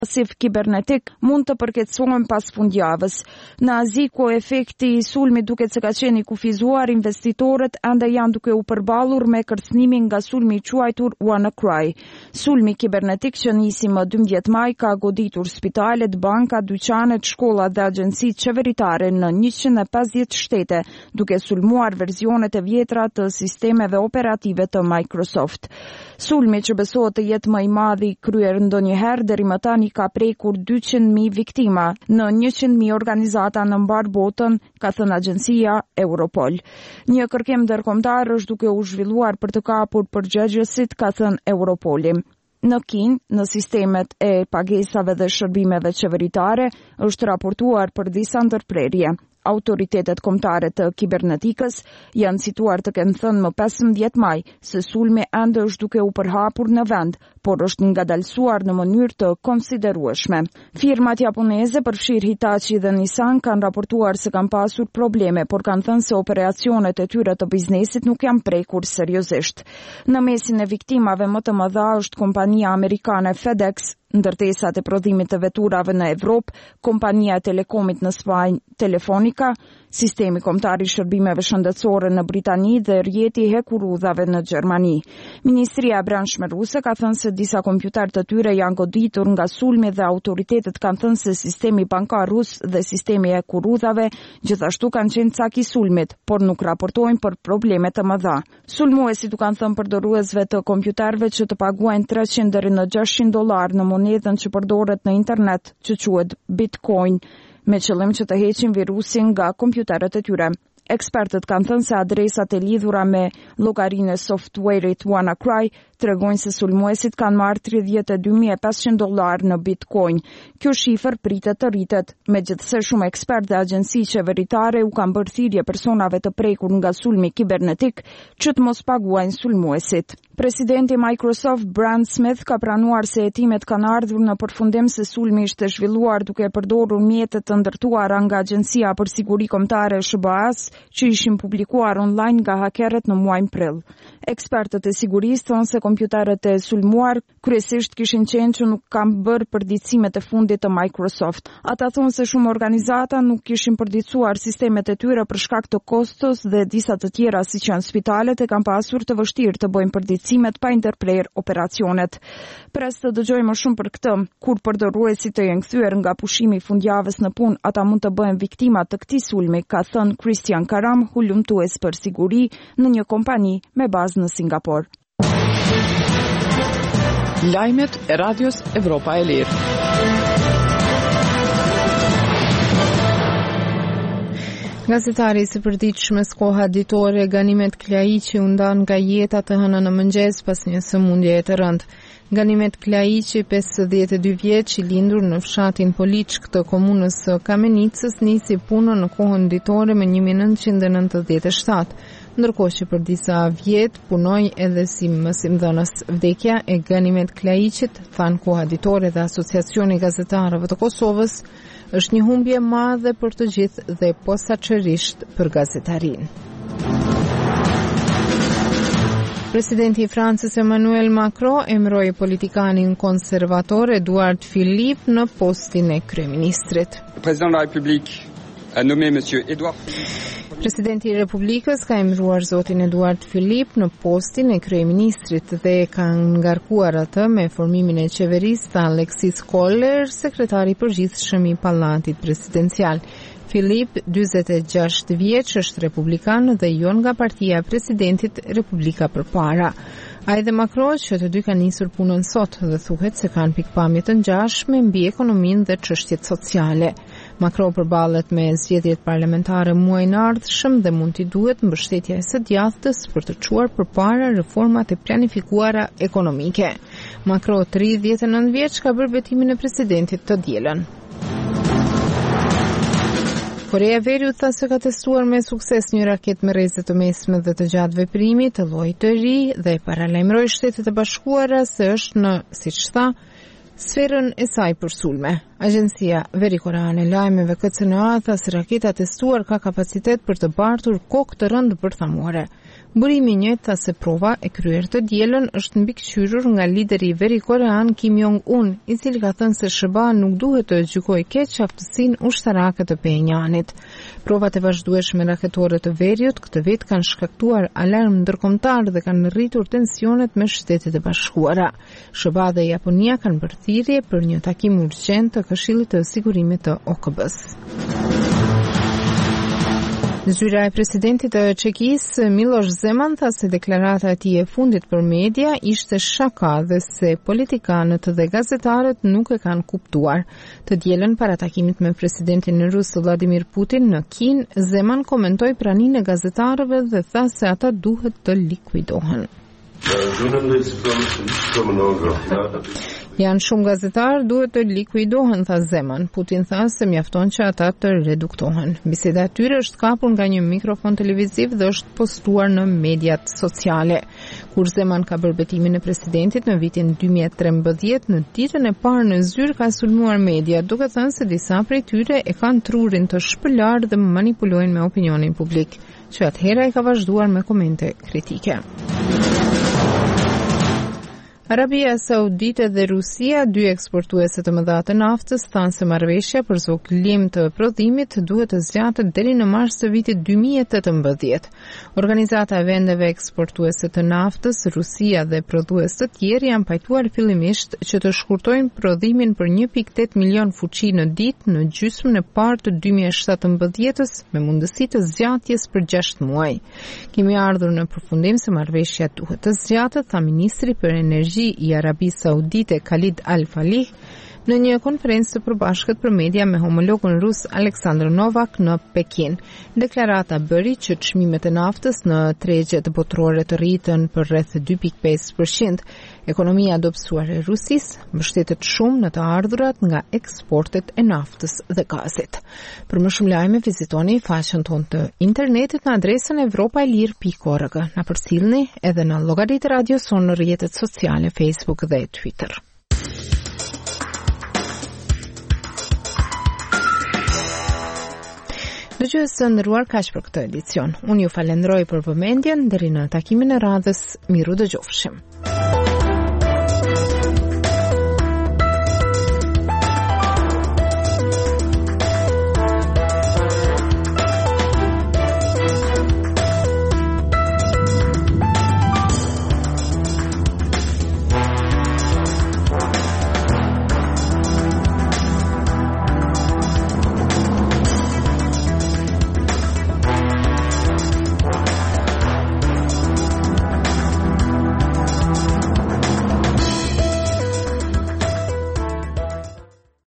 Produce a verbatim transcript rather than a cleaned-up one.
masiv kibernetik mund të përkeçohen pas fundjavës. Në Azi, ku efekti i sulmit duket se ka qenë i kufizuar, investitorët ende janë duke u përballur me kërcënimin nga sulmi i quajtur WannaCry. Sulmi kibernetik që nisi më dymbëdhjetë maj ka goditur spitalet, banka, dyqanet, shkollat dhe agjencitë qeveritare në njëqind e pesëdhjetë shtete, duke sulmuar versionet e vjetra të sistemeve operative të Microsoft. Sulmi që besohet të jetë më i madh i kryer ndonjëherë deri më tani ka prekur dyqind mijë viktima në njëqind mijë organizata në mbar botën, ka thënë agjencia Europol. Një kërkim ndërkombëtar është duke u zhvilluar për të kapur përgjegjësit, ka thënë Europoli. Në Kinë, në sistemet e pagesave dhe shërbimeve qeveritare, është raportuar për disa ndërprerje. Autoritetet kombëtare të kibernetikës janë cituar të kenë thënë më pesëmbëdhjetë maj se sulmi ende është duke u përhapur në vend, por është ngadalësuar në mënyrë të konsiderueshme. Firmat japoneze, përfshirë Hitachi dhe Nissan, kanë raportuar se kanë pasur probleme, por kanë thënë se operacionet e tyre të biznesit nuk janë prekur seriozisht. Në mesin e viktimave më të mëdha është kompania amerikane FedEx, ndërtesat e prodhimit të veturave në Evropë, kompania e telekomit në Spanjë Telefonica, sistemi kombëtar i shërbimeve shëndetësore në Britani dhe rrjeti i hekurudhave në Gjermani. Ministria e Brendshme ruse ka thënë se disa kompjuter të tyre janë goditur nga sulmi dhe autoritetet kanë thënë se sistemi bankar rus dhe sistemi i hekurudhave gjithashtu kanë qenë cak i sulmit, por nuk raportojnë për probleme të mëdha. Sulmuesit u kanë thënë përdoruesve të kompjuterëve që të paguajnë treqind deri në gjashtëqind dollar në monedën që përdoret në internet, që quhet Bitcoin, me qëllim që të heqin virusin nga kompjuterët e tyre. Ekspertët kanë thënë se adresat e lidhura me llogarinë e software-it WannaCry tregojnë se sulmuesit kanë marrë tridhjetë e dy mijë e pesëqind dollar në Bitcoin. Kjo shifër pritet të rritet, megjithëse shumë ekspertë dhe agjenci qeveritare u kanë bërë thirrje personave të prekur nga sulmi kibernetik që të mos paguajnë sulmuesit. Presidenti Microsoft Brad Smith ka pranuar se hetimet kanë ardhur në përfundim se sulmi ishte zhvilluar duke përdorur mjete të ndërtuara nga Agjencia për Siguri Kombëtare S B A-s që ishin publikuar online nga hakerët në muajin prill. Ekspertët e sigurisë thonë se kompjuterët e sulmuar kryesisht kishin qenë që nuk kanë bërë përditësimet e fundit të Microsoft. Ata thonë se shumë organizata nuk kishin përditësuar sistemet e tyre për shkak të kostos dhe disa të tjera siç janë spitalet e kanë pasur të vështirë të bëjnë përditësimet pa ndërprer operacionet. Pres të dëgjojmë më shumë për këtë. Kur përdoruesit të jenë kthyer nga pushimi i fundjavës në punë, ata mund të bëhen viktima të këtij sulmi, ka thënë Christian Karam, hulumtues për siguri në një kompani me bazë në Singapur. Lajmet e Radios Evropa e Lirë. Gazetari i së përditshme Koha ditore Ganimet Klaiqi u ndan nga jeta të hënë në mëngjes pas një sëmundjeje të rëndë. Ganimet Klaiqi, pesëdhjetë e dy vjeç, i lindur në fshatin Poliçk të komunës së Kamenicës, nisi punën në Kohën ditore me një mijë e nëntëqind e nëntëdhjetë e shtatë, ndërkohë që për disa vjet punoi edhe si mësimdhënës. Vdekja e Ganimet Klaiqit, than Koha ditore dhe Asociacioni i Gazetarëve të Kosovës, është një humbje madhe për të gjithë dhe posaçërisht për gazetarinë. Presidenti i Francës Emmanuel Macron emëroi politikanin konservator Edouard Philippe në postin e kryeministrit. Presidenti de la République a nommé monsieur Edouard Presidenti i Republikës ka emëruar zotin Edouard Philippe në postin e kryeministrit dhe ka ngarkuar atë me formimin e qeverisë të Alexis Kohler, sekretari i përgjithshëm i Pallatit Presidencial. Philippe, dyzet e gjashtë vjeç, është republikan dhe jo nga partia e presidentit Republika Përpara. Ai dhe Macron, që të dy kanë nisur punën sot dhe thuhet se kanë pikpamje të ngjashme mbi ekonominë dhe çështjet sociale. Macron përballet me zgjedhjet parlamentare muajin e ardhshëm dhe mund t'i duhet mbështetja e së djathtës për të çuar përpara reformat e planifikuara ekonomike. Macron, tridhjetë e nëntë vjeç, ka bërë betimin e presidentit të dielën. Korea e Veriut tha se ka testuar me sukses një raket me rrezë të mesme dhe të gjatë veprimi të llojit të ri dhe paralajmëroi Shtetet e Bashkuara se është në, siç tha, sferën e saj për sulme. Agjencia Veri-Koreane e Lajmeve K C N A tha se raketa testuar ka kapacitet për të bartur kokë të rëndë bërthamore. Burimi i njëjtë tha se prova e kryer të dielën është mbikëqyrur nga lideri veri korean Kim Jong-un, i cili ka thënë se S B A nuk duhet të gjykojë keq aftësinë ushtarake të Pyonjanit. Provat e vazhdueshme raketore të veriut këtë vit kanë shkaktuar alarm ndërkombëtar dhe kanë rritur tensionet me Shtetet e Bashkuara. S B A dhe Japonia kanë bërë thirrje për një takim urgjent të Këshillit të Sigurimit të O K B-s. Zyra e presidentit të Çekisë, Miloš Zeman, tha se deklarata e tij e fundit për media ishte shaka dhe se politikanët dhe gazetarët nuk e kanë kuptuar. Të dielën para takimit me presidentin rus Vladimir Putin në Kinë, Zeman komentoi praninë e gazetarëve dhe tha se ata duhet të likuidohen. Janë shumë gazetarë duhet të likuidohen, tha Zeman. Putin tha se mjafton që ata të reduktohen. Biseda e tyre është kapur nga një mikrofon televiziv dhe është postuar në mediat sociale. Kur Zeman ka bërë betimin e presidentit në vitin dy mijë e trembëdhjetë, në ditën e parë në zyrë ka sulmuar media, duke thënë se disa prej tyre e kanë trurin të shpëlar dhe manipulojnë me opinionin publik, që atëhera e ka vazhduar me komente kritike. Arabia Saudite dhe Rusia, dy eksportuese të mëdha të naftës, thanë se marrëveshja për zogëlim të prodhimit duhet të zgjatet deri në mars të vitit dy mijë e tetëmbëdhjetë. Organizata e vendeve eksportuese të naftës, Rusia dhe prodhues të tjerë janë pajtuar fillimisht që të shkurtojnë prodhimin për një pikë tetë milion fuqi në ditë në gjysmën e parë të dy mijë e shtatëmbëdhjetës me mundësi të zgjatjes për gjashtë muaj. Kemi ardhur në përfundim se marrëveshja duhet të zgjatet, tha ministri për energji i Arabisë Saudite Khalid Al-Falih në një konferencë të përbashkët për media me homologun rus Aleksandr Novak në Pekin. Deklarata bëri që çmimet e naftës në tregjet botërore të rritën për rreth dy pikë pesë përqind. Ekonomia dobësuar e Rusisë mbështetet shumë në të ardhurat nga eksportet e naftës dhe gazit. Për më shumë lajme vizitoni faqen tonë të internetit në adresën evropaelir pikë org. Na përcjellni edhe në llogaritë Radio Son në rrjetet sociale Facebook dhe Twitter. Dëgjues të nderuar, kaq për këtë edicion. Unë ju falenderoj për vëmendjen, deri në takimin e radhës, miru dëgjofshim.